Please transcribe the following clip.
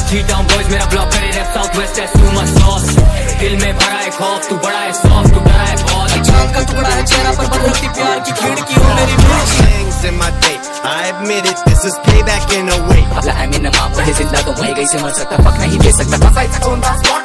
G-Town boys मेरा block करे rap south west है too much sauce। दिल में भरा है खौफ, तू बड़ा है सॉफ्ट, तू डरा है बहुत। चांद का टुकड़ा है चेहरा पर बदलती प्यार की खिड़की हो मेरी मिर्ची। I admit it, this is payback in a way। अपना है मेरा माँ पढ़े जिंदा तो वही गई से मर सकता, फक नहीं दे सकता।